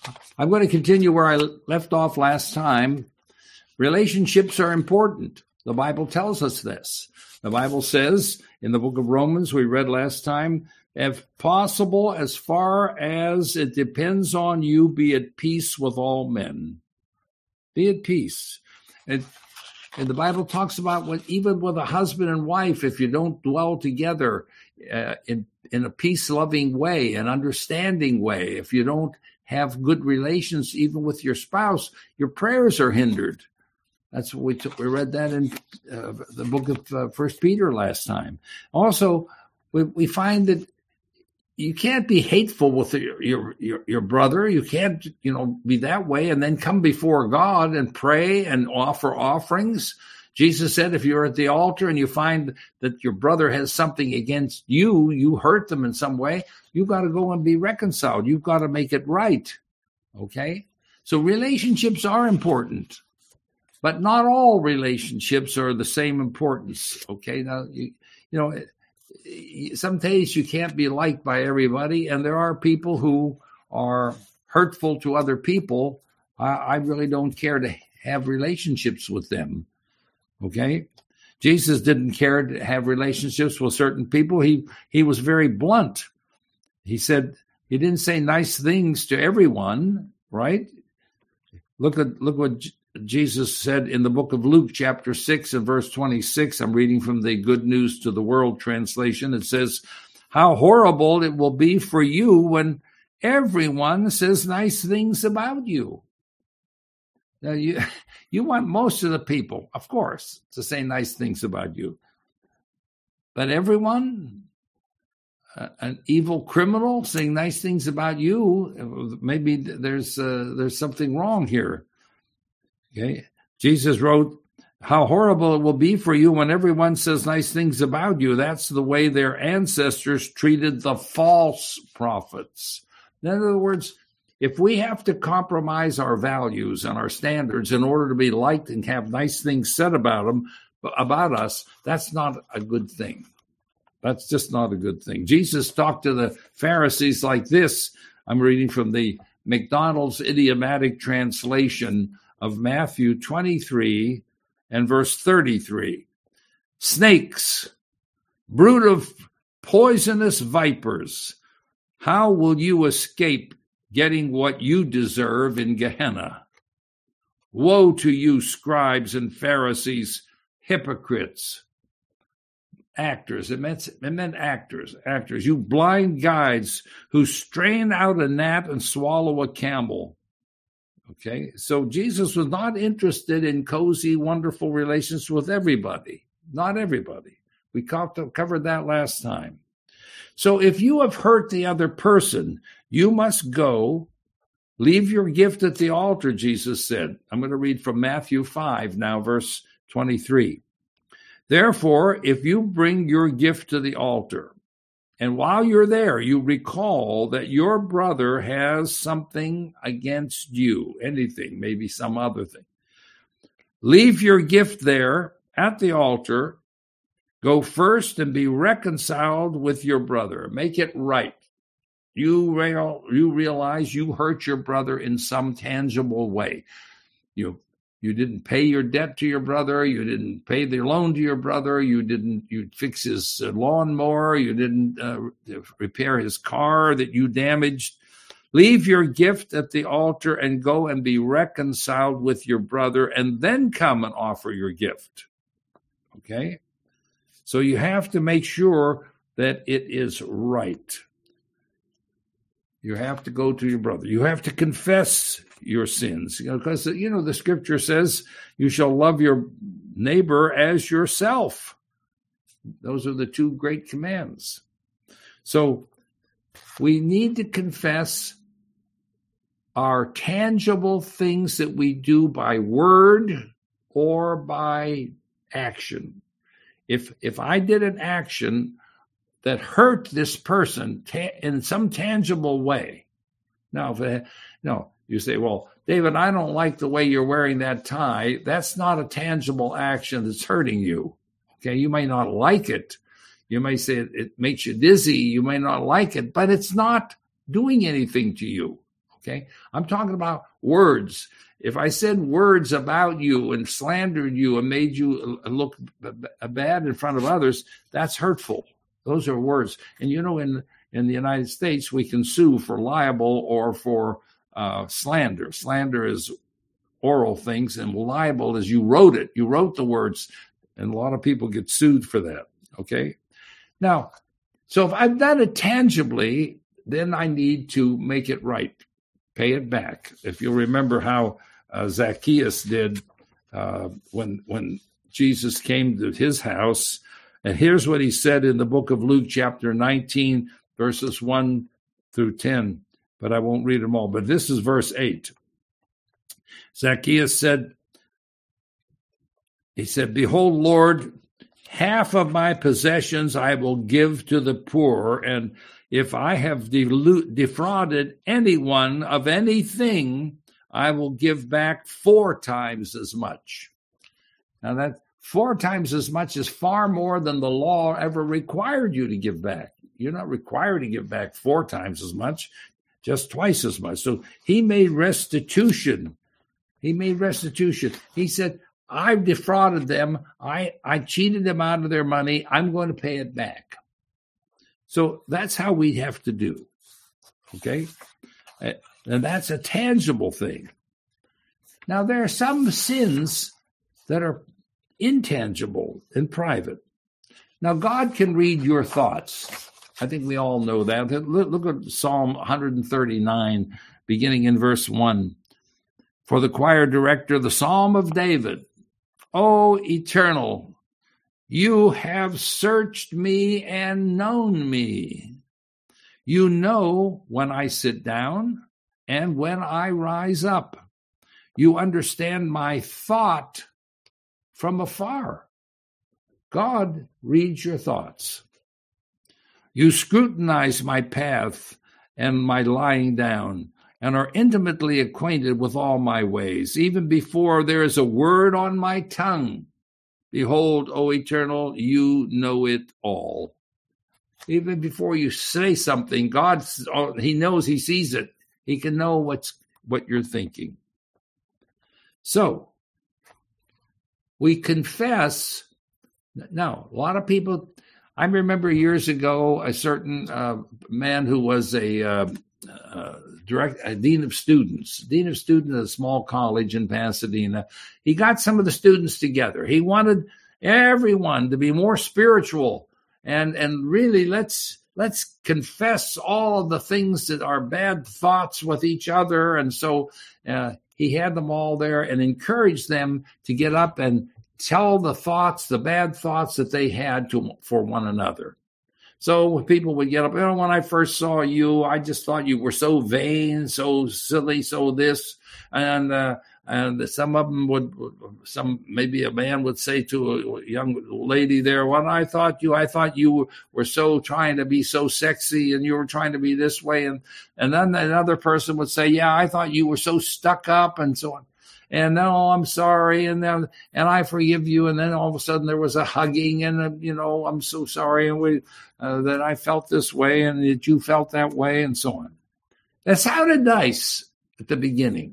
I'm going to continue where I left off last time. Relationships are important. The Bible tells us this. The Bible says in the book of Romans, we read last time, if possible, as far as it depends on you, be at peace with all men. Be at peace. And the Bible talks about even with a husband and wife, if you don't dwell together in a peace-loving way, an understanding way, if you don't have good relations even with your spouse, your prayers are hindered. That's what we read that in the book of 1 Peter last time. Also, we find that you can't be hateful with your brother. You can't, be that way and then come before God and pray and offer offerings. Jesus said, if you're at the altar and you find that your brother has something against you, you hurt them in some way, you got to go and be reconciled. You've got to make it right. Okay? So relationships are important, but not all relationships are the same importance. Okay? Now, some days you can't be liked by everybody, and there are people who are hurtful to other people. I really don't care to have relationships with them. Okay? Jesus didn't care to have relationships with certain people. He was very blunt. He said, he didn't say nice things to everyone, right? Look what Jesus said in the book of Luke, chapter 6 and verse 26. I'm reading from the Good News to the World translation. It says, how horrible it will be for you when everyone says nice things about you. Now, you want most of the people, of course, to say nice things about you. But everyone, an evil criminal saying nice things about you, maybe there's something wrong here. Okay, Jesus wrote, how horrible it will be for you when everyone says nice things about you. That's the way their ancestors treated the false prophets. In other words, if we have to compromise our values and our standards in order to be liked and have nice things said about us, that's not a good thing. That's just not a good thing. Jesus talked to the Pharisees like this. I'm reading from the McDonald's idiomatic translation of Matthew 23 and verse 33. Snakes, brood of poisonous vipers, how will you escape getting what you deserve in Gehenna? Woe to you, scribes and Pharisees, hypocrites. Actors, it meant actors, you blind guides who strain out a gnat and swallow a camel. Okay, so Jesus was not interested in cozy, wonderful relations with everybody. Not everybody. We covered that last time. So if you have hurt the other person, you must go, leave your gift at the altar, Jesus said. I'm going to read from Matthew 5 now, verse 23. Therefore, if you bring your gift to the altar, and while you're there, you recall that your brother has something against you, anything, maybe some other thing. Leave your gift there at the altar. Go first and be reconciled with your brother. Make it right. You realize you hurt your brother in some tangible way. You didn't pay your debt to your brother. You didn't pay the loan to your brother. You fix his lawnmower. You didn't repair his car that you damaged. Leave your gift at the altar and go and be reconciled with your brother, and then come and offer your gift. Okay? So you have to make sure that it is right. You have to go to your brother. You have to confess your sins, because the scripture says you shall love your neighbor as yourself. Those are the two great commands. So we need to confess our tangible things that we do by word or by action. If I did an action that hurt this person in some tangible way, you say, well, David, I don't like the way you're wearing that tie. That's not a tangible action that's hurting you. Okay, you may not like it. You may say it makes you dizzy. You may not like it, but it's not doing anything to you. Okay? I'm talking about words. If I said words about you and slandered you and made you look bad in front of others, that's hurtful. Those are words. And in the United States, we can sue for libel or for slander. Slander is oral things, and libel is you wrote it. You wrote the words, and a lot of people get sued for that. Okay? Now, so if I've done it tangibly, then I need to make it right, pay it back. If you'll remember how Zacchaeus did when Jesus came to his house, and here's what he said in the book of Luke, chapter 19, verses 1 through 10, but I won't read them all. But this is verse 8. Zacchaeus said, "Behold, Lord, half of my possessions I will give to the poor, and if I have defrauded anyone of anything, I will give back 4 times as much." Now that 4 times as much is far more than the law ever required you to give back. You're not required to give back 4 times as much, just twice as much. So he made restitution. He said, I've defrauded them. I cheated them out of their money. I'm going to pay it back. So that's how we have to do. Okay? And that's a tangible thing. Now, there are some sins that are intangible and private. Now, God can read your thoughts. I think we all know that. Look at Psalm 139, beginning in verse 1. For the choir director, the Psalm of David. O Eternal, you have searched me and known me. You know when I sit down and when I rise up. You understand my thought from afar. God reads your thoughts. You scrutinize my path and my lying down, and are intimately acquainted with all my ways, even before there is a word on my tongue. Behold, O Eternal, you know it all. Even before you say something, God, he knows, he sees it. He can know what you're thinking. So, we confess. Now, a lot of people, I remember years ago, a certain man who was a dean of students at a small college in Pasadena. He got some of the students together. He wanted everyone to be more spiritual and really let's confess all of the things that are bad thoughts with each other. And so he had them all there and encouraged them to get up and tell the bad thoughts that they had for one another. So people would get up, when I first saw you, I just thought you were so vain, so silly, so this. And some of them maybe a man would say to a young lady there, I thought you were so trying to be so sexy and you were trying to be this way. And then another person would say, yeah, I thought you were so stuck up and so on. And then, I'm sorry, and I forgive you. And then all of a sudden there was a hugging, and I'm so sorry, and that I felt this way, and that you felt that way, and so on. That sounded nice at the beginning,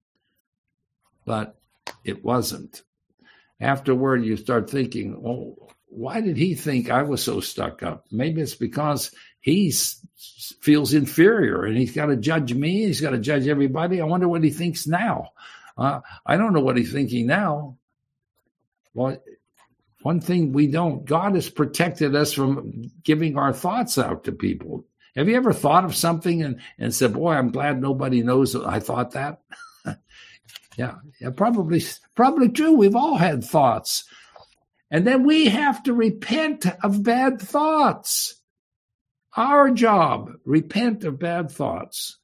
but it wasn't. Afterward, you start thinking, why did he think I was so stuck up? Maybe it's because he feels inferior, and he's got to judge me. He's got to judge everybody. I wonder what he thinks now. I don't know what he's thinking now. Well, one thing we don't, God has protected us from giving our thoughts out to people. Have you ever thought of something and said, boy, I'm glad nobody knows that I thought that? Yeah, probably true. We've all had thoughts. And then we have to repent of bad thoughts. Our job, repent of bad thoughts.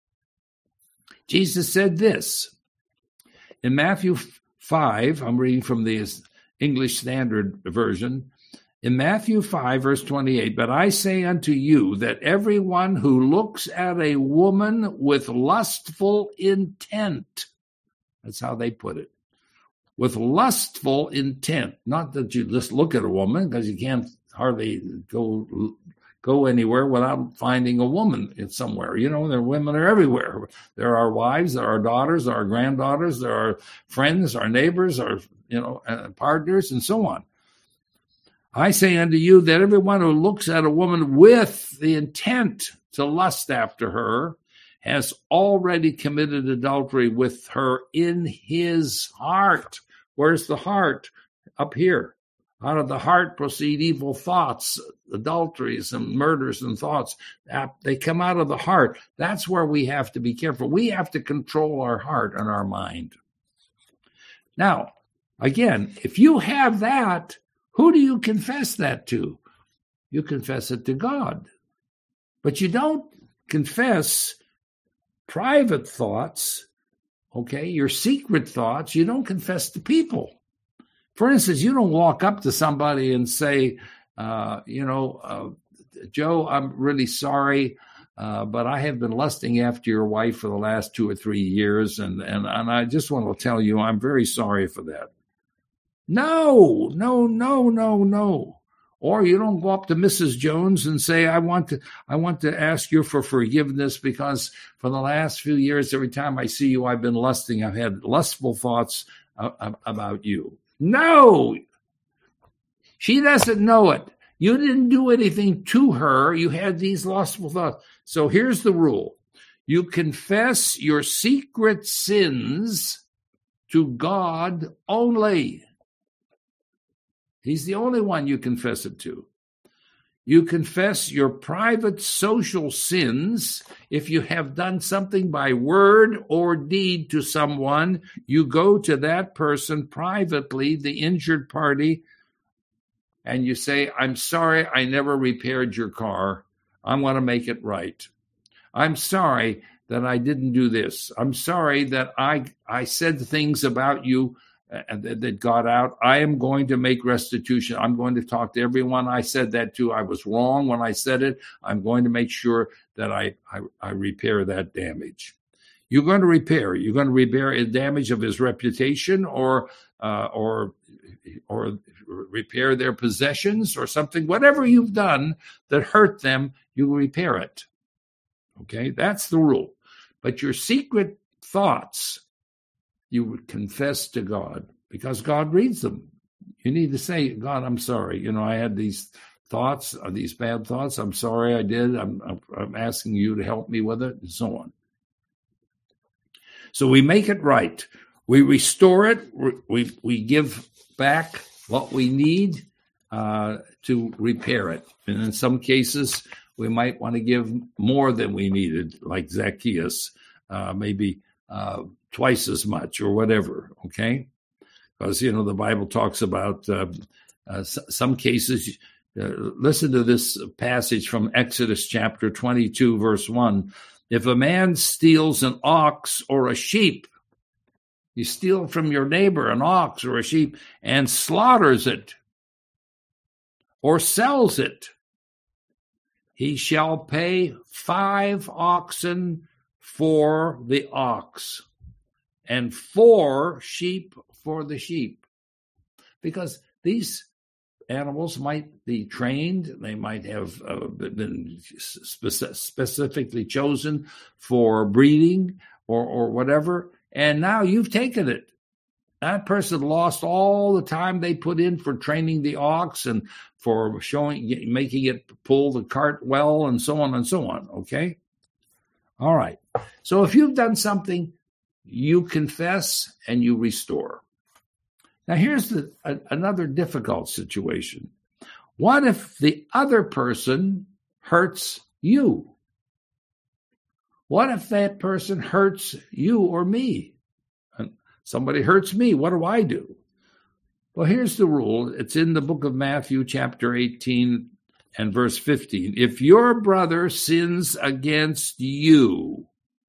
Jesus said this. In Matthew 5, I'm reading from the English Standard Version. In Matthew 5, verse 28, but I say unto you that everyone who looks at a woman with lustful intent, that's how they put it, with lustful intent, not that you just look at a woman, because you can't hardly go go anywhere without finding a woman in somewhere. You know, there women are everywhere. There are wives, there are daughters, there are granddaughters, there are friends, our neighbors, our partners, and so on. I say unto you that everyone who looks at a woman with the intent to lust after her has already committed adultery with her in his heart. Where's the heart? Up here. Out of the heart proceed evil thoughts, adulteries and murders and thoughts. They come out of the heart. That's where we have to be careful. We have to control our heart and our mind. Now, again, if you have that, who do you confess that to? You confess it to God. But you don't confess private thoughts, okay, your secret thoughts, you don't confess to people. For instance, you don't walk up to somebody and say, Joe, I'm really sorry, but I have been lusting after your wife for the last 2 or 3 years, and I just want to tell you I'm very sorry for that. No. Or you don't go up to Mrs. Jones and say, I want to ask you for forgiveness because for the last few years, every time I see you, I've been lusting. I've had lustful thoughts about you. No, she doesn't know it. You didn't do anything to her. You had these lustful thoughts. So here's the rule. You confess your secret sins to God only. He's the only one you confess it to. You confess your private social sins. If you have done something by word or deed to someone, you go to that person privately, the injured party, and you say, I'm sorry I never repaired your car. I want to make it right. I'm sorry that I didn't do this. I'm sorry that I said things about you that got out. I am going to make restitution. I'm going to talk to everyone I said that to. I was wrong when I said it. I'm going to make sure that I repair that damage. You're going to repair the damage of his reputation or repair their possessions or something. Whatever you've done that hurt them, you repair it. Okay, that's the rule. But your secret thoughts, you would confess to God because God reads them. You need to say, God, I'm sorry. I had these thoughts, these bad thoughts. I'm sorry I did. I'm asking you to help me with it and so on. So we make it right. We restore it. We give back what we need to repair it. And in some cases, we might want to give more than we needed, like Zacchaeus, maybe twice as much or whatever, okay? Because, the Bible talks about some cases. Listen to this passage from Exodus chapter 22, verse 1. If a man steals an ox or a sheep, you steal from your neighbor an ox or a sheep and slaughters it or sells it, he shall pay 5 oxen for the ox and 4 sheep for the sheep. Because these animals might be trained, they might have been specifically chosen for breeding or whatever, and now you've taken it. That person lost all the time they put in for training the ox and for making it pull the cart well and so on, okay? All right. So if you've done something, you confess and you restore. Now here's another difficult situation. What if the other person hurts you? What if that person hurts you or me? Somebody hurts me. What do I do? Well, here's the rule. It's in the book of Matthew, chapter 18 and verse 15. If your brother sins against you.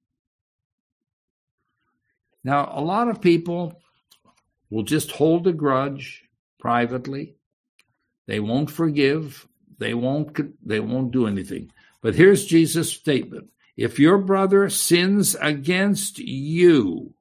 Now, a lot of people will just hold a grudge privately. They won't forgive. They won't do anything. But here's Jesus' statement. If your brother sins against you,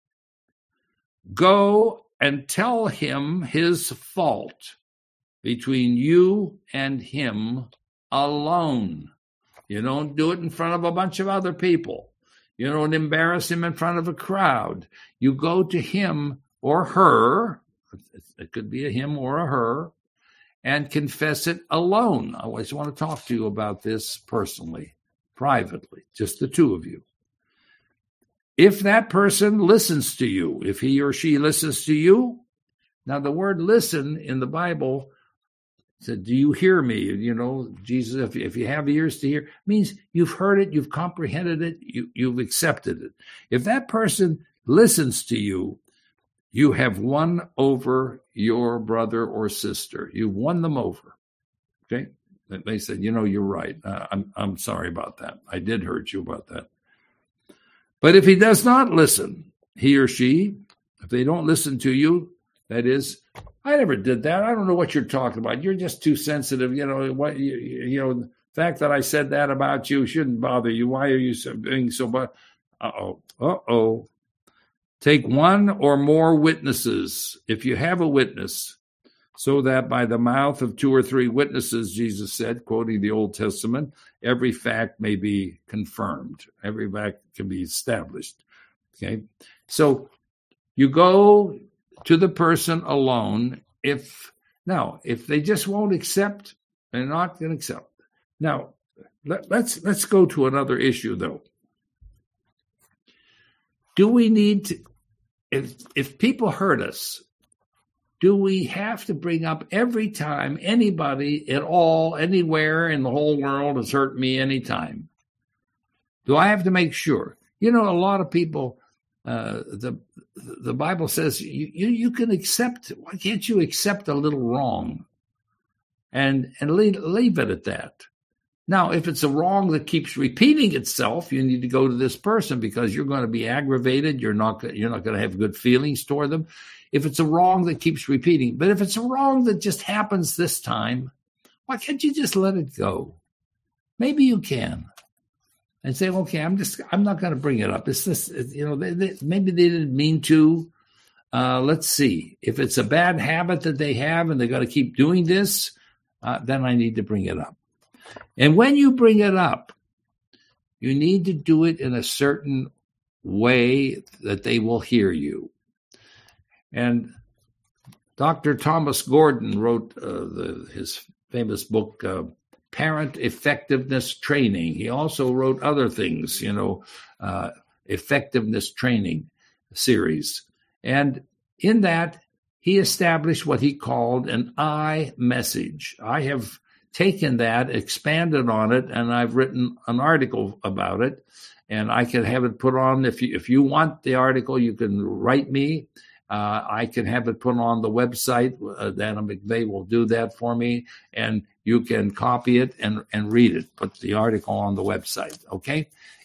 go and tell him his fault between you and him alone. You don't do it in front of a bunch of other people. You don't embarrass him in front of a crowd. You go to him or her, it could be a him or a her, and confess it alone. I always want to talk to you about this personally, privately, just the two of you. If that person listens to you, if he or she listens to you, now the word listen in the Bible said, do you hear me? You know, Jesus, if you have ears to hear, means you've heard it, you've comprehended it, you've accepted it. If that person listens to you, you have won over your brother or sister. You've won them over. Okay? They said, you know, you're right. I'm sorry about that. I did hurt you about that. But if he does not listen, he or she, if they don't listen to you, that is, I never did that. I don't know what you're talking about. You're just too sensitive. You know, the fact that I said that about you shouldn't bother you. Why are you being so bad? Uh-oh. Take one or more witnesses, if you have a witness, so that by the mouth of 2 or 3 witnesses, Jesus said, quoting the Old Testament, every fact may be confirmed. Every fact can be established. Okay? So you go to the person alone. If they just won't accept, they're not going to accept. Now, let's go to another issue, though. Do we need to, if people hurt us, do we have to bring up every time anybody at all, anywhere in the whole world has hurt me anytime? Do I have to make sure? You know, a lot of people, the Bible says you can accept. Why can't you accept a little wrong and leave it at that? Now, if it's a wrong that keeps repeating itself, you need to go to this person because you're going to be aggravated. You're not going to have good feelings toward them. If it's a wrong that keeps repeating, but if it's a wrong that just happens this time, why can't you just let it go? Maybe you can, and say, okay, I'm not going to bring it up. It's this, maybe they didn't mean to. Let's see. If it's a bad habit that they have and they're going to keep doing this, then I need to bring it up. And when you bring it up, you need to do it in a certain way that they will hear you. And Dr. Thomas Gordon wrote his famous book, Parent Effectiveness Training. He also wrote other things, effectiveness training series. And in that, he established what he called an I message. I have taken that, expanded on it, and I've written an article about it. And I can have it put on, if you want the article, you can write me. I can have it put on the website. Dana McVeigh will do that for me, and you can copy it and read it. Put the article on the website. Okay,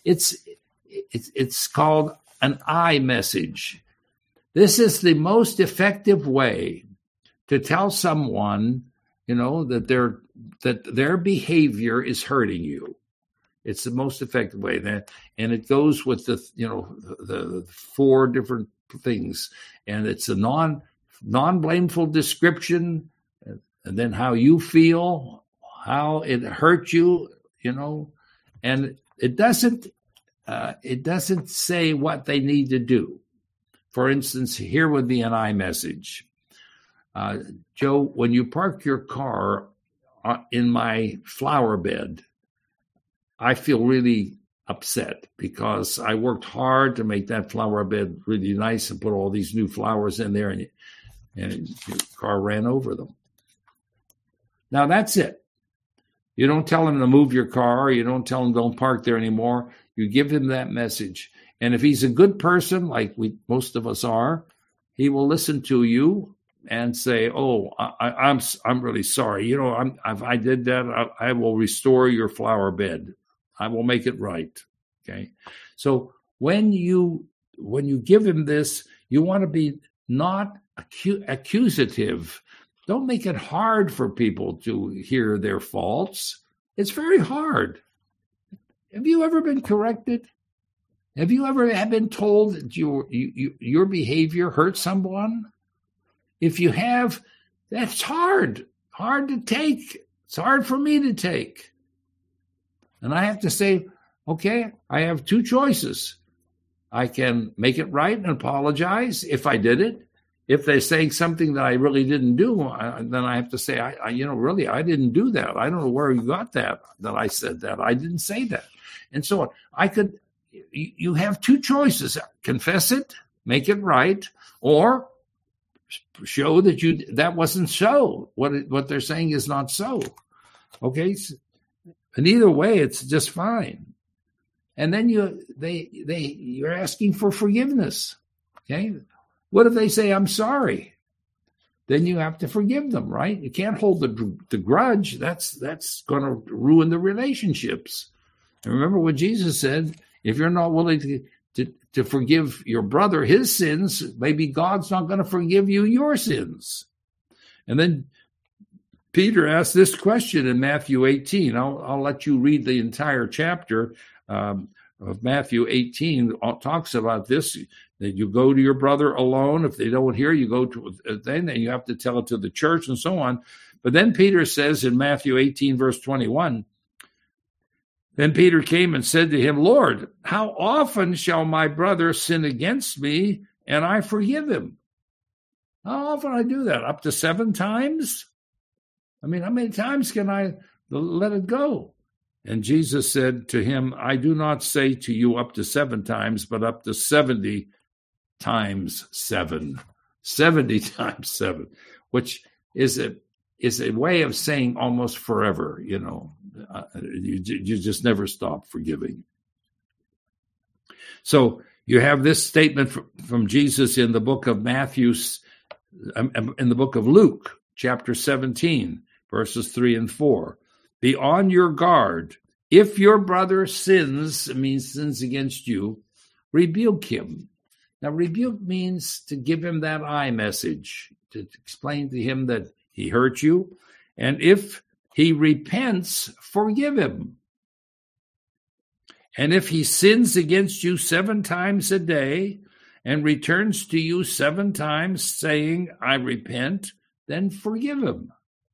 it's called an I message. This is the most effective way to tell someone, that their behavior is hurting you. It's the most effective way. And it goes with the 4 different things. And it's a non-blameful description, and then how you feel, how it hurt you, and it doesn't say what they need to do. For instance, here would be an I message. Joe, when you park your car in my flower bed, I feel really upset because I worked hard to make that flower bed really nice and put all these new flowers in there, and your car ran over them. Now, that's it. You don't tell him to move your car. You don't tell him don't park there anymore. You give him that message. And if he's a good person, like most of us are, he will listen to you and say, "Oh, I'm really sorry. If I did that, I will restore your flower bed. I will make it right." Okay. So when you give him this, you want to be not accusative. Don't make it hard for people to hear their faults. It's very hard. Have you ever been corrected? Have you ever been told that your behavior hurt someone? If you have, that's hard to take. It's hard for me to take. And I have to say, okay, I have two choices. I can make it right and apologize if I did it. If they're saying something that I really didn't do, then I have to say, really, I didn't do that. I don't know where you got that I said that. I didn't say that. And so you have two choices. Confess it, make it right, or show that that wasn't so. What they're saying is not so. Okay? And either way, it's just fine. And then you're asking for forgiveness. Okay? What if they say, I'm sorry? Then you have to forgive them, right? You can't hold the grudge. That's going to ruin the relationships. And remember what Jesus said, if you're not willing to forgive your brother his sins, maybe God's not going to forgive you your sins. And then Peter asked this question in Matthew 18. I'll let you read the entire chapter of Matthew 18. It talks about this, that you go to your brother alone. If they don't hear, you go to then you have to tell it to the church and so on. But then Peter says in Matthew 18, verse 21, then Peter came and said to him, Lord, how often shall my brother sin against me and I forgive him? How often I do that? Up to 7 times? I mean, how many times can I let it go? And Jesus said to him, I do not say to you up to 7 times, but up to 70 times 7. 70 times 7, which is a way of saying almost forever, you just never stop forgiving. So you have this statement from Jesus in the book of in the book of Luke, chapter 17, verses 3 and 4. Be on your guard. If your brother sins against you, rebuke him. Now, rebuke means to give him that I message, to explain to him that he hurt you. And if he repents, forgive him. And if he sins against you 7 times a day and returns to you 7 times saying, I repent, then forgive him.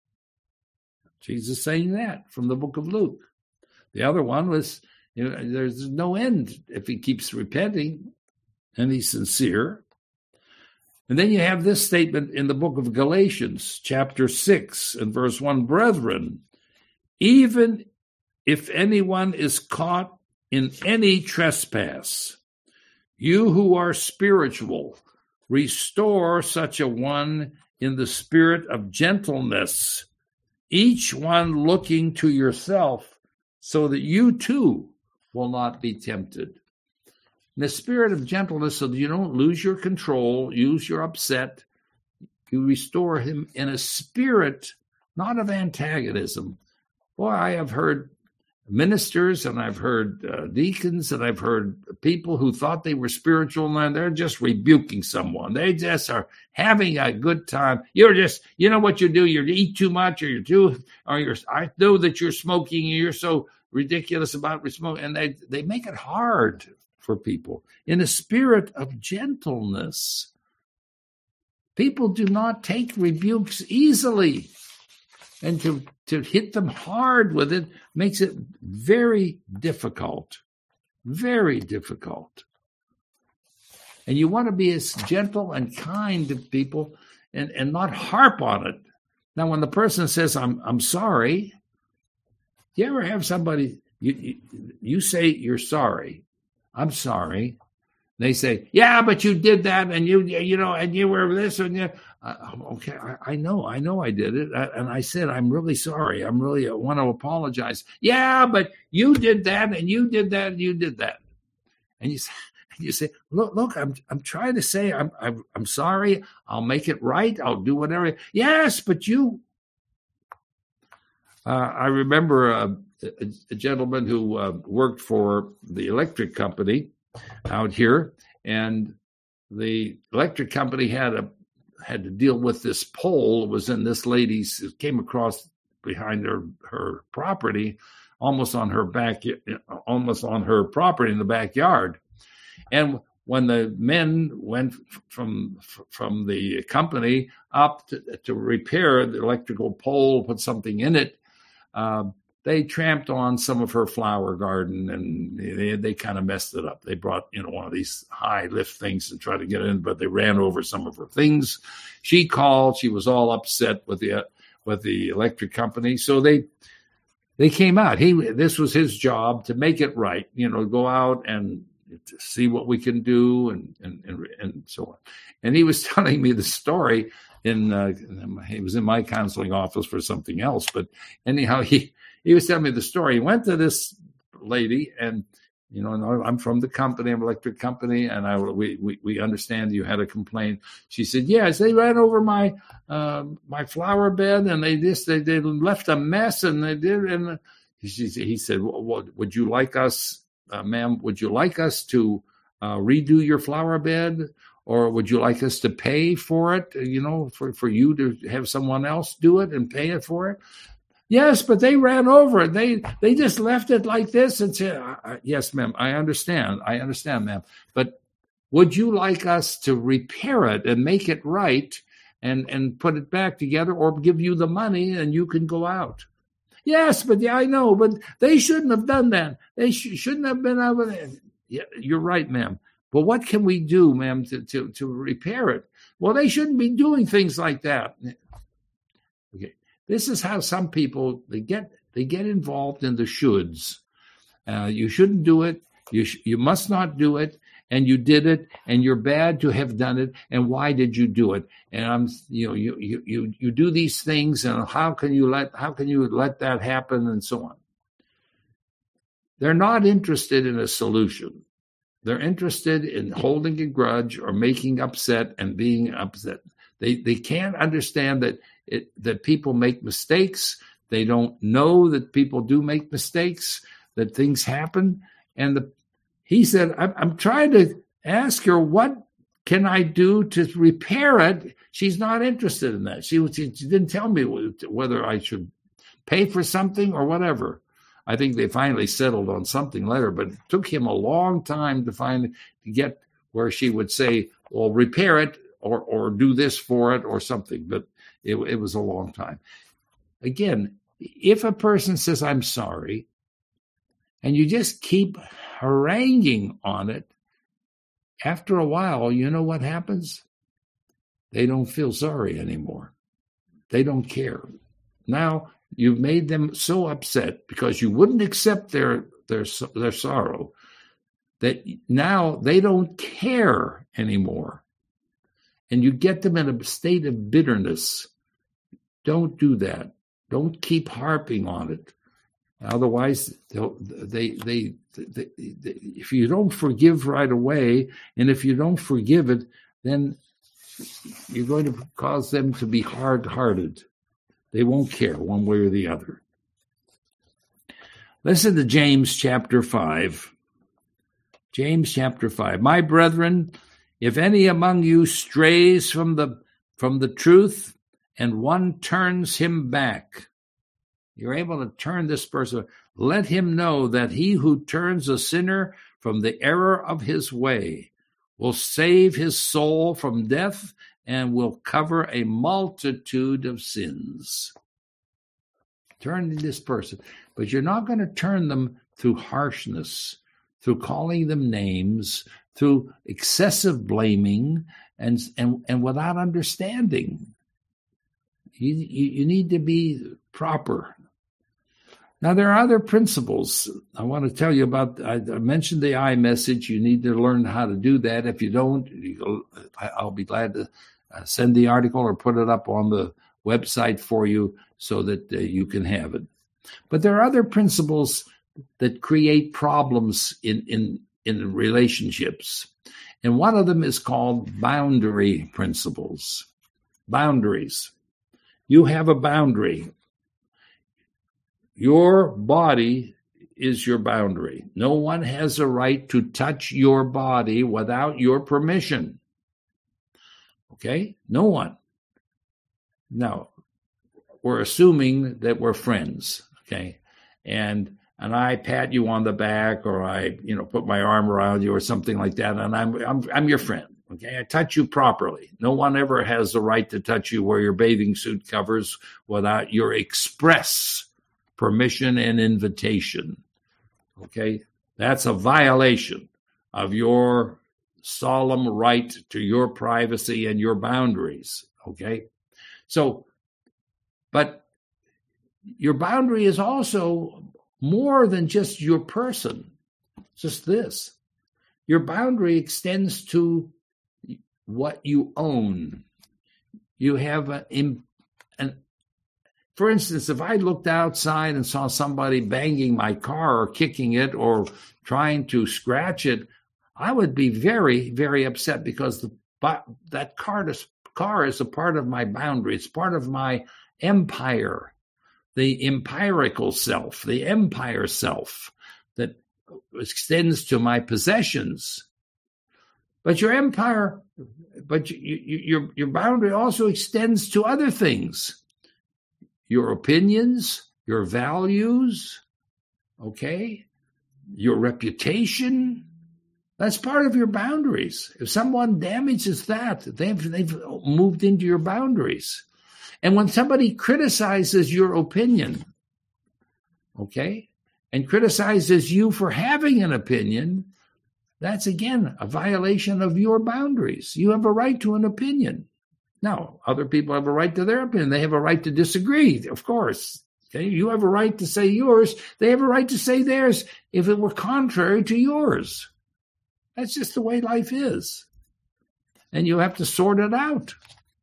Jesus saying that from the book of Luke. The other one was, there's no end if he keeps repenting and he's sincere. And then you have this statement in the book of Galatians, chapter 6 and verse 1, brethren, even if anyone is caught in any trespass, you who are spiritual, restore such a one in the spirit of gentleness, each one looking to yourself, so that you too will not be tempted. In the spirit of gentleness, so that you don't lose your control, use your upset, you restore him in a spirit, not of antagonism. Boy, I have heard ministers and I've heard deacons and I've heard people who thought they were spiritual and they're just rebuking someone. They just are having a good time. You're just, you know what you do? You eat too much I know that you're smoking and you're so ridiculous about smoking. And they make it hard for people in a spirit of gentleness. People do not take rebukes easily. And to hit them hard with it makes it very difficult. Very difficult. And you want to be as gentle and kind to people and not harp on it. Now, when the person says, I'm sorry, do you ever have somebody, you say you're sorry, I'm sorry. They say, yeah, but you did that, and and you were this, and you. Okay, I know I did it, and I said I'm really sorry. I want to apologize. Yeah, but you did that, and you did that, and you did that, and you say, look, I'm trying to say I'm sorry. I'll make it right. I'll do whatever. Yes, but you. I remember a gentleman who worked for the electric company out here, and the electric company had to deal with this pole. It was in this lady's, it came across behind her property, almost on her property in the backyard. And when the men went from the company up to repair the electrical pole, put something in it, they tramped on some of her flower garden, and they kind of messed it up. They brought, one of these high lift things to try to get in, but they ran over some of her things. She called. She was all upset with the electric company. So they came out. This was his job to make it right, go out and to see what we can do and so on. And he was telling me the story he was in my counseling office for something else, but anyhow, he was telling me the story. He went to this lady, and I'm from the company, I'm an electric company, and we understand you had a complaint. She said, yes, they ran over my my flower bed, and they left a mess, and they did. And he said, well, would you like us, ma'am? Would you like us to redo your flower bed? Or would you like us to pay for it, for you to have someone else do it and pay it for it? Yes, but they ran over it. They just left it like this and said, yes, ma'am, I understand, ma'am. But would you like us to repair it and make it right and put it back together, or give you the money and you can go out? Yes, but I know, but they shouldn't have done that. They shouldn't have been able to. Yeah, you're right, ma'am. But what can we do, ma'am, to repair it? Well, they shouldn't be doing things like that. Okay, this is how some people they get involved in the shoulds. You shouldn't do it. You must not do it, and you did it, and you're bad to have done it. And why did you do it? And you do these things, and how can you let that happen, and so on. They're not interested in a solution. They're interested in holding a grudge or making upset and being upset. They can't understand that people make mistakes. They don't know that people do make mistakes, that things happen. And he said, I'm trying to ask her, what can I do to repair it? She's not interested in that. She didn't tell me whether I should pay for something or whatever. I think they finally settled on something later, but it took him a long time to get where she would say, well, repair it or do this for it or something. But it was a long time. Again, if a person says, I'm sorry, and you just keep haranguing on it, after a while, you know what happens? They don't feel sorry anymore. They don't care. Now, you've made them so upset because you wouldn't accept their sorrow that now they don't care anymore. And you get them in a state of bitterness. Don't do that. Don't keep harping on it. Otherwise, they if you don't forgive right away, and if you don't forgive it, then you're going to cause them to be hard-hearted. They won't care one way or the other. Listen to James chapter 5. James chapter 5. My brethren, if any among you strays from the truth, and one turns him back, you're able to turn this person, let him know that he who turns a sinner from the error of his way will save his soul from death and will cover a multitude of sins. Turn this person. But you're not going to turn them through harshness, through calling them names, through excessive blaming, and without understanding. You need to be proper. Now, there are other principles I want to tell you about. I mentioned the iMessage. You need to learn how to do that. If you don't, I'll be glad to send the article or put it up on the website for you so that you can have it. But there are other principles that create problems in relationships. And one of them is called boundary principles. Boundaries. You have a boundary. Your body is your boundary. No one has a right to touch your body without your permission. Okay? No one. Now, we're assuming that we're friends, okay? And I pat you on the back, or I, put my arm around you or something like that, and I'm your friend, okay? I touch you properly. No one ever has the right to touch you where your bathing suit covers without your express permission and invitation. Okay? That's a violation of your solemn right to your privacy and your boundaries. Okay? So, but your boundary is also more than just your person. Just this. Your boundary extends to what you own. You have for instance, if I looked outside and saw somebody banging my car or kicking it or trying to scratch it, I would be very, very upset because that car is a part of my boundary. It's part of my empire, the empirical self, the empire self that extends to my possessions. But your empire, your boundary also extends to other things. Your opinions, your values, okay? Your reputation, that's part of your boundaries. If someone damages that, they've moved into your boundaries. And when somebody criticizes your opinion, okay, and criticizes you for having an opinion, that's, again, a violation of your boundaries. You have a right to an opinion. Now, other people have a right to their opinion. They have a right to disagree, of course. Okay? You have a right to say yours. They have a right to say theirs if it were contrary to yours. That's just the way life is. And you have to sort it out.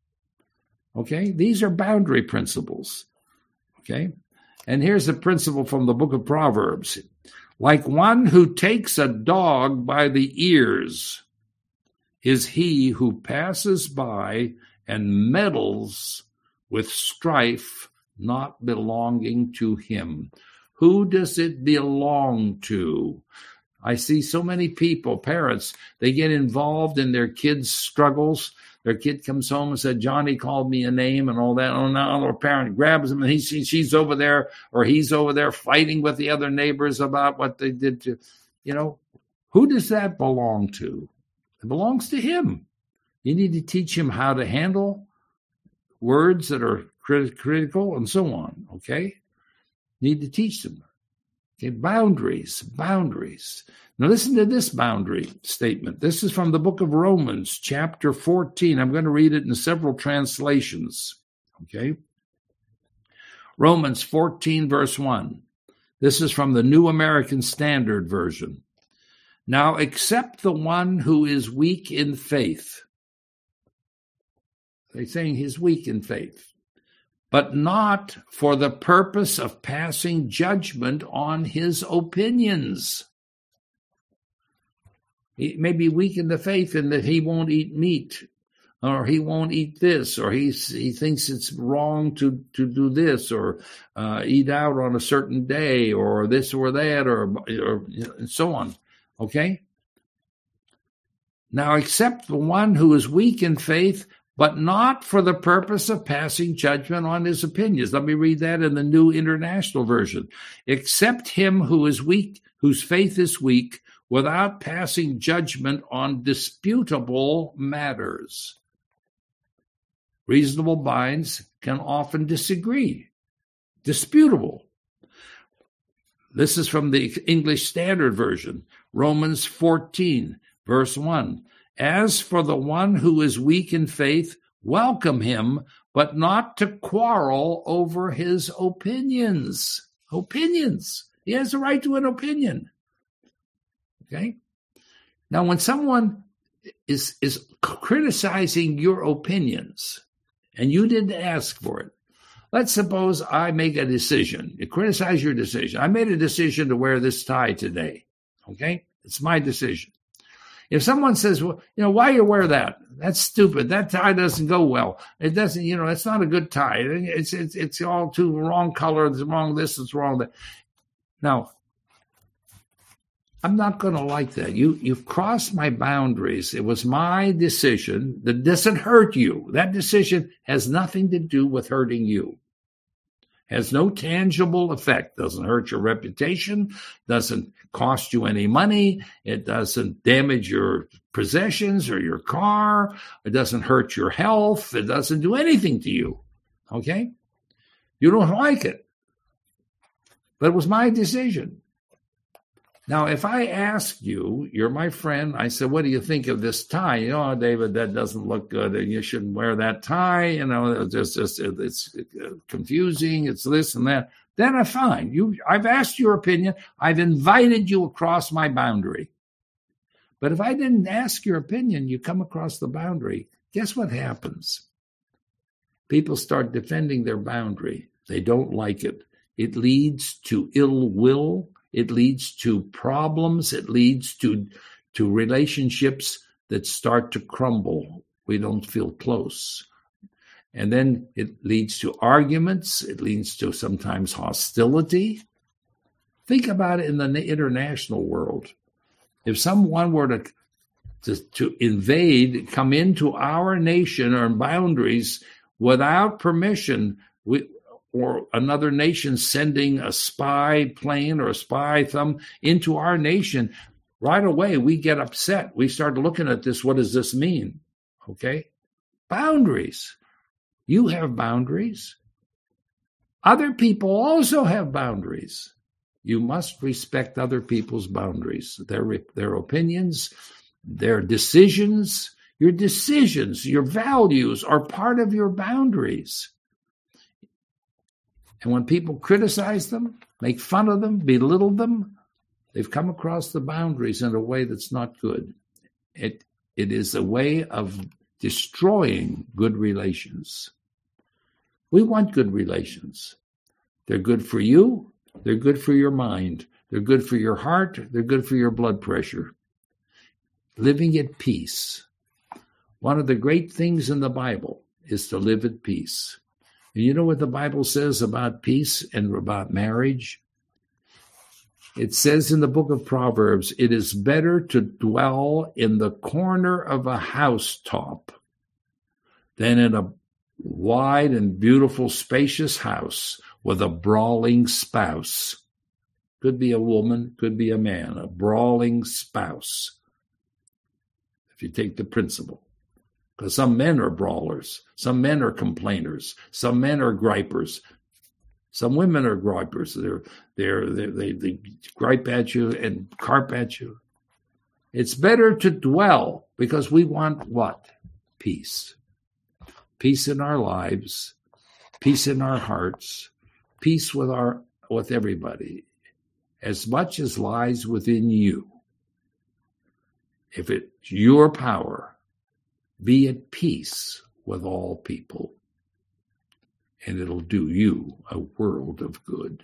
Okay? These are boundary principles. Okay? And here's a principle from the book of Proverbs. Like one who takes a dog by the ears is he who passes by and meddles with strife not belonging to him. Who does it belong to? I see so many people, parents, they get involved in their kids' struggles. Their kid comes home and said, Johnny called me a name and all that. Oh, no, the parent grabs him and she's over there or he's over there fighting with the other neighbors about what they did to, who does that belong to? It belongs to him. You need to teach him how to handle words that are critical and so on, okay? Need to teach them. Okay, boundaries. Now listen to this boundary statement. This is from the book of Romans, chapter 14. I'm going to read it in several translations, okay? Romans 14, verse 1. This is from the New American Standard Version. Now accept the one who is weak in faith. They're saying he's weak in faith, but not for the purpose of passing judgment on his opinions. He may be weak in the faith in that he won't eat meat, or he won't eat this, or he thinks it's wrong to do this, or eat out on a certain day, or this or that, or and so on. Okay? Now accept the one who is weak in faith, but not for the purpose of passing judgment on his opinions. Let me read that in the New International Version. Accept him who is weak, whose faith is weak, without passing judgment on disputable matters. Reasonable minds can often disagree. Disputable. This is from the English Standard Version, Romans 14, verse 1. As for the one who is weak in faith, welcome him, but not to quarrel over his opinions. Opinions. He has a right to an opinion. Okay? Now, when someone is criticizing your opinions, and you didn't ask for it, let's suppose I make a decision. You criticize your decision. I made a decision to wear this tie today. Okay? It's my decision. If someone says, well, why you wear that? That's stupid. That tie doesn't go well. It doesn't, it's not a good tie. It's all too wrong color. It's wrong this, it's wrong that. Now, I'm not going to like that. You've crossed my boundaries. It was my decision that doesn't hurt you. That decision has nothing to do with hurting you. Has no tangible effect. Doesn't hurt your reputation. Doesn't cost you any money. It doesn't damage your possessions or your car. It doesn't hurt your health. It doesn't do anything to you. Okay? You don't like it. But it was my decision. Now, if I asked you, you're my friend, I said, what do you think of this tie? You know, David, that doesn't look good, and you shouldn't wear that tie. You know, it's confusing. It's this and that. Then I'm fine. I've asked your opinion. I've invited you across my boundary. But if I didn't ask your opinion, you come across the boundary. Guess what happens? People start defending their boundary. They don't like it. It leads to ill will. It leads to problems. It leads to relationships that start to crumble. We don't feel close. And then it leads to arguments. It leads to sometimes hostility. Think about it in the international world. If someone were to invade, come into our nation or boundaries without permission, or another nation sending a spy plane or a spy thumb into our nation, right away we get upset. We start looking at this. What does this mean? Okay? Boundaries. You have boundaries. Other people also have boundaries. You must respect other people's boundaries, their opinions, their decisions. Your decisions, your values are part of your boundaries. And when people criticize them, make fun of them, belittle them, they've come across the boundaries in a way that's not good. It is a way of destroying good relations. We want good relations. They're good for you. They're good for your mind. They're good for your heart. They're good for your blood pressure. Living at peace. One of the great things in the Bible is to live at peace. And you know what the Bible says about peace and about marriage? It says in the book of Proverbs, it is better to dwell in the corner of a housetop than in a wide and beautiful, spacious house with a brawling spouse. Could be a woman, could be a man, a brawling spouse. If you take the principle. Because some men are brawlers, some men are complainers, some men are gripers, some women are gripers. They gripe at you and carp at you. It's better to dwell because we want what? Peace. Peace in our lives, peace in our hearts, peace with everybody, as much as lies within you. If it's your power, be at peace with all people, and it'll do you a world of good.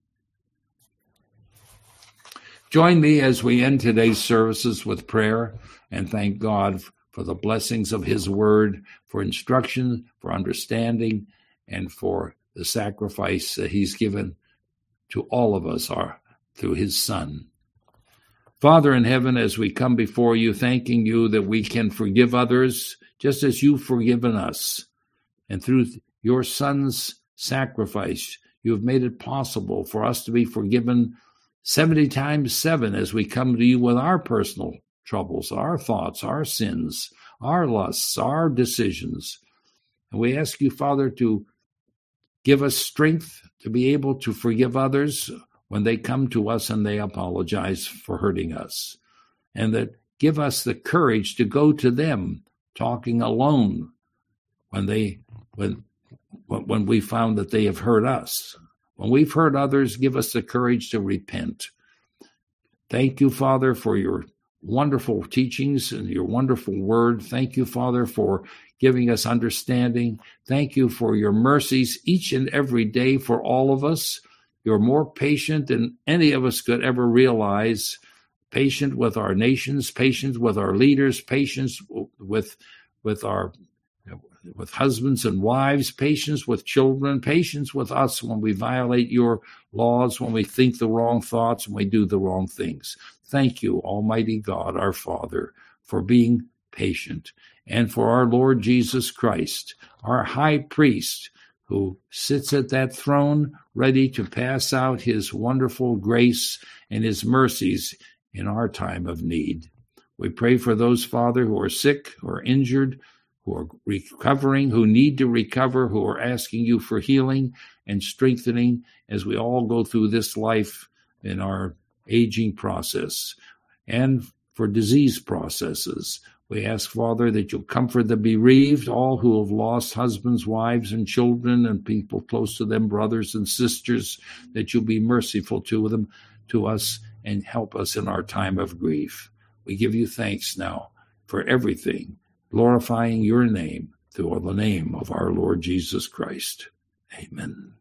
Join me as we end today's services with prayer and thank God for the blessings of his word, for instruction, for understanding, and for the sacrifice that he's given to all of us through his Son. Father in heaven, as we come before you, thanking you that we can forgive others just as you've forgiven us. And through your Son's sacrifice, you have made it possible for us to be forgiven 70 times 7 as we come to you with our personal troubles, our thoughts, our sins, our lusts, our decisions. And we ask you, Father, to give us strength to be able to forgive others when they come to us and they apologize for hurting us. And that give us the courage to go to them talking alone when we found that they have hurt us. When we've hurt others, give us the courage to repent. Thank you, Father, for your wonderful teachings and your wonderful word. Thank you, Father, for giving us understanding. Thank you for your mercies each and every day for all of us. You're more patient than any of us could ever realize. Patient with our nations, patient with our leaders, patience with husbands and wives, patience with children, patience with us when we violate your laws, when we think the wrong thoughts, and we do the wrong things. Thank you, Almighty God, our Father, for being patient, and for our Lord Jesus Christ, our high priest, who sits at that throne ready to pass out his wonderful grace and his mercies in our time of need. We pray for those, Father, who are sick or injured, who are recovering, who need to recover, who are asking you for healing and strengthening as we all go through this life in our aging process, and for disease processes. We ask, Father, that you'll comfort the bereaved, all who have lost husbands, wives, and children, and people close to them, brothers and sisters, that you'll be merciful to them, to us, and help us in our time of grief. We give you thanks now for everything, glorifying your name through the name of our Lord Jesus Christ. Amen.